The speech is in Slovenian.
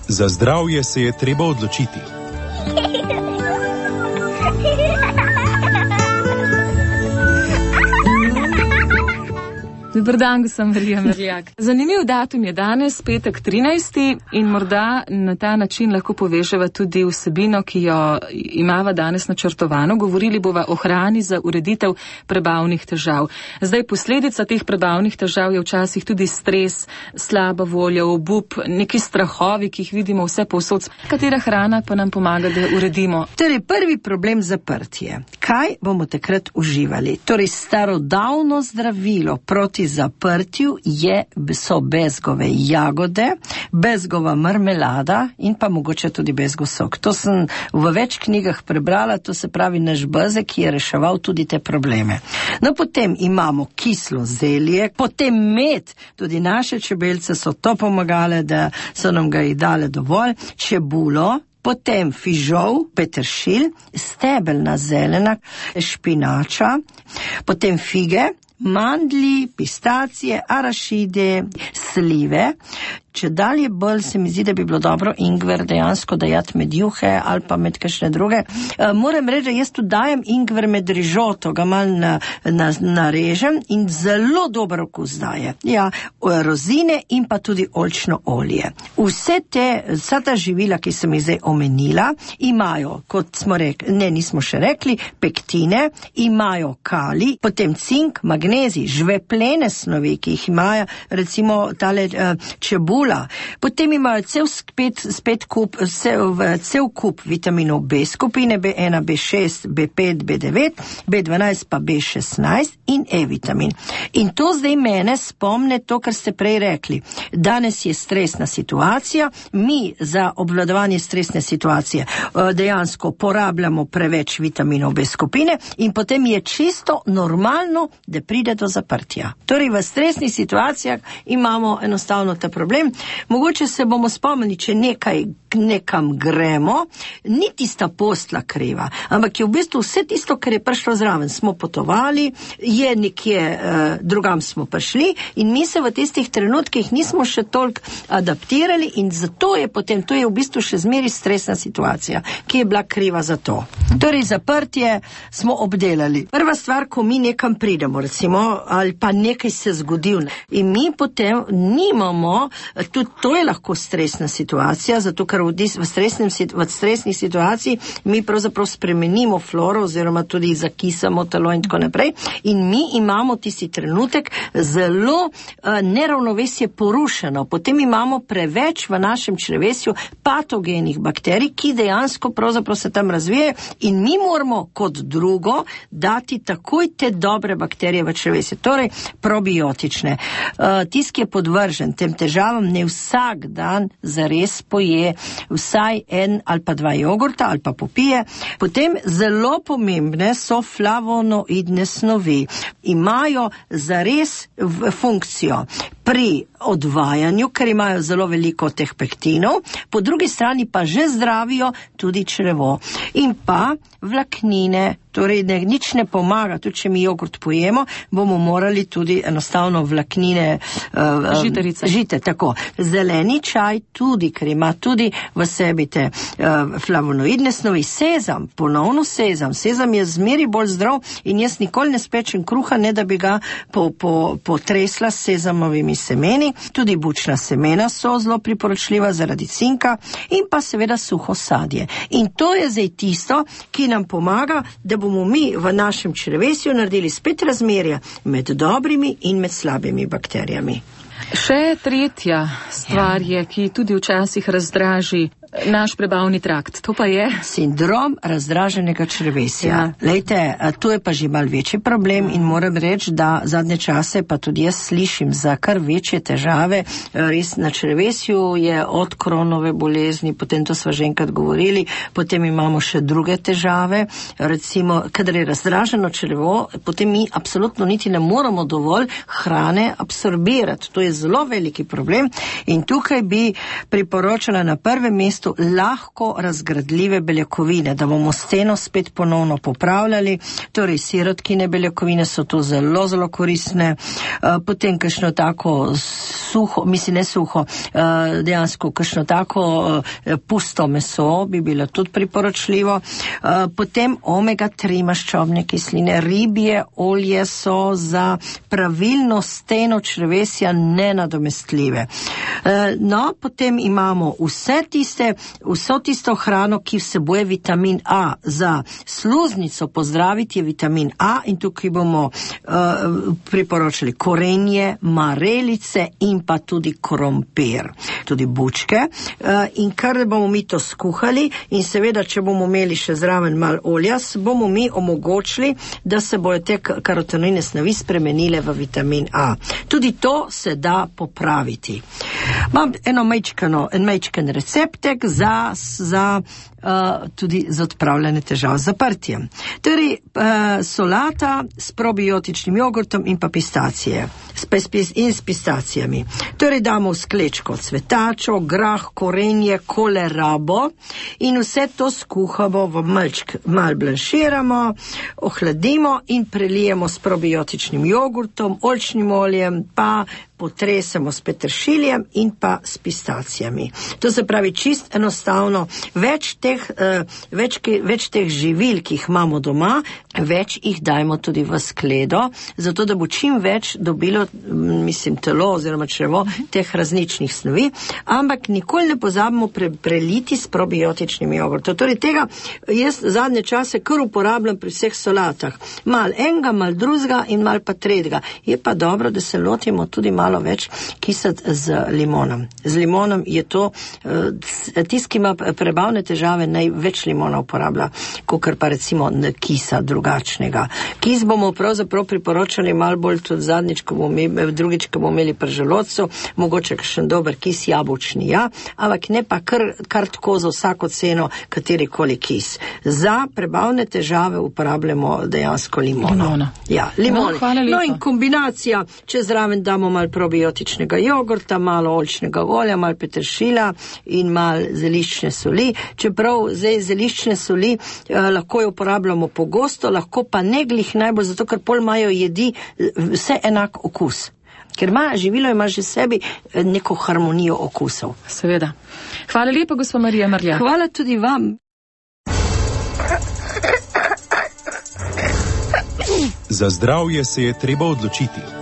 Za zdravje se je treba odločiti. Dobar dan, gospod Marija Merljak. Zanimiv datum je danes, petek 13. in morda na ta način lahko poveževa tudi vsebino, ki jo imava danes načrtovano. Govorili bova o hrani za ureditev prebavnih težav. Zdaj, posledica teh prebavnih težav je včasih tudi stres, slaba volja, obup, neki strahovi, ki jih vidimo vse povsod. Katera hrana pa nam pomaga, da uredimo? Torej, prvi problem zaprtje. Kaj bomo takrat uživali? Torej, starodavno zdravilo proti zaprtju so bezgove jagode, bezgova marmelada in pa mogoče tudi bezgov sok. To sem v več knjigah prebrala, to se pravi naš bezek, ki je reševal tudi te probleme. No, potem imamo kislo zelje, potem med, tudi naše čebelce so to pomagale, da so nam ga jih dale dovolj, čebulo, potem fižol, peteršilj, stebelna zelena, špinača, potem fige, mandlji, pistacije, arašide, slive. Če dalje bolj se mi zdi, da bi bilo dobro ingver dejansko dajati med juhe ali pa med kakšne druge. Moram reči, da jaz tu dajem ingver med rižoto, ga malo narežem in zelo dober okus daje. Ja, rozine in pa tudi oljčno olje. Vsa ta živila, ki sem jih zdaj omenila, imajo, kot smo rekli, nismo še rekli, pektine, imajo kalij, potem cink, magnezij, žveplene snovi, ki jih imajo, recimo tale čebula. Potem imajo cel kup vitaminov B skupine, B1, B6, B5, B9, B12 pa B16 in E-vitamin. In to zdaj mene spomne to, kar ste prej rekli. Danes je stresna situacija, mi za obvladovanje stresne situacije dejansko porabljamo preveč vitaminov B skupine in potem je čisto normalno, da pride do zaprtja. Torej v stresnih situacijah imamo enostavno ta problem. Mogoče se bomo spomnili, če nekam gremo, ni tista postla kriva, ampak je v bistvu vse tisto, kar je prišlo zraven. Smo potovali, je nekje drugam smo prišli in mi se v tistih trenutkih nismo še toliko adaptirali in zato je potem, to je v bistvu še zmeri stresna situacija, ki je bila kriva za to. Torej, zaprtje smo obdelali. Prva stvar, ko mi nekam pridemo, recimo, ali pa nekaj se zgodil in mi potem nimamo, tudi to je lahko stresna situacija, zato ker v stresnih situaciji mi pravzaprav spremenimo floro oziroma tudi zakisamo telo in tako naprej in mi imamo tisti trenutek zelo neravnovesje porušeno. Potem imamo preveč v našem črevesju patogenih bakterij, ki dejansko pravzaprav se tam razvijajo in mi moramo kot drugo dati takoj te dobre bakterije v črevesje, torej probiotične. Tisk je podvržen tem težavam, ne vsak dan zares poje vsaj en ali pa dva jogurta ali pa popije. Potem zelo pomembne so flavonoidne snovi. Imajo zares funkcijo pri odvajanju, ker imajo zelo veliko teh pektinov, po drugi strani pa že zdravijo tudi črevo. In pa vlaknine, torej nič ne pomaga, tudi če mi jogurt pojemo, bomo morali tudi enostavno vlaknine žite, tako. Zeleni čaj tudi, ker ima tudi v sebi te flavonoidne snovi. Sezam, ponovno sezam. Sezam je zmeri bolj zdrav in jaz nikoli ne spečem kruha, ne da bi ga potresla s sezamovimi semeni. Tudi bučna semena so zelo priporočljiva zaradi cinka in pa seveda suho sadje. In to je zdaj tisto, ki nam pomaga, da bomo mi v našem črevesju naredili spet razmerja med dobrimi in med slabimi bakterijami. Še tretja stvar je, ki tudi včasih razdraži naš prebavni trakt. To pa je sindrom razdraženega črevesja. Ja. Lejte, to je pa že malo večji problem in moram reči, da zadnje čase pa tudi jaz slišim za kar večje težave. Res na črevesju je od Kronove bolezni, potem to sva že enkrat govorili, potem imamo še druge težave. Recimo, kadar je razdraženo črevo, potem mi absolutno niti ne moramo dovolj hrane absorbirati. To je zelo veliki problem in tukaj bi priporočala na prvem mestu lahko razgradljive beljakovine, da bomo steno spet ponovno popravljali. Torej, sirotkine beljakovine so to zelo, zelo koristne. Potem kakšno tako suho, mislim ne suho, dejansko kakšno tako pusto meso bi bilo tudi priporočljivo. Potem omega-3 maščobne kisline, ribje olje so za pravilno steno črevesja nenadomestljive. No, potem imamo vso tisto hrano, ki vsebuje vitamin A. Za sluznico pozdraviti je vitamin A in tukaj bomo priporočali korenje, marelice in pa tudi krompir, tudi bučke. In kar bomo mi to skuhali in seveda, če bomo imeli še zraven malo olja, bomo mi omogočili, da se bojo te karotenoidne snovi spremenile v vitamin A. Tudi to se da popraviti. Imam en majčken receptek za tudi za odpravljanje težav z zaprtjem. Torej, solata s probiotičnim jogurtom in pa pistacije. In s pistacijami. Torej, damo v sklečko cvetačo, grah, korenje, kolerabo in vse to skuhamo v malo blanširamo, ohladimo in prelijemo s probiotičnim jogurtom, oljčnim oljem, pa potresemo s peteršiljem in pa s pistacijami. To se pravi čist enostavno, več teh živil, ki jih imamo doma, več jih dajmo tudi v skledo, zato da bo čim več dobilo, telo oziroma črevo teh različnih snovi, ampak nikoli ne pozabimo preliti s probiotičnim jogurtom. Torej tega jaz zadnje čase kar uporabljam pri vseh solatah. Mal enega, mal drugega in mal pa tretjega. Je pa dobro, da se lotimo tudi malo več kisati z limonom. Z limonom je to, tisti, ki ima prebavne težave, največ limona uporablja, kakor pa recimo kisa drugačnega. Kis bomo pravzaprav priporočali malo bolj tudi zadnjič, drugič, ko bomo imeli pri želodcu, mogoče kakšen dober kis jabolčni, ampak ne pa kar tako za vsako ceno katerikoli kis. Za prebavne težave uporabljamo dejansko limono. Ja, limon. No in kombinacija, če zraven damo malo probiotičnega jogurta, malo oljčnega olja, malo peteršila in malo zeliščne soli. Čeprav zdaj zeliščne soli lahko jo uporabljamo pogosto, lahko pa ne glih najbolj, zato ker pol imajo jedi vse enak okus. Ker živilo ima že sebi neko harmonijo okusov. Seveda. Hvala lepa, gospa Marija Marljak. Hvala tudi vam. Za zdravje se je treba odločiti.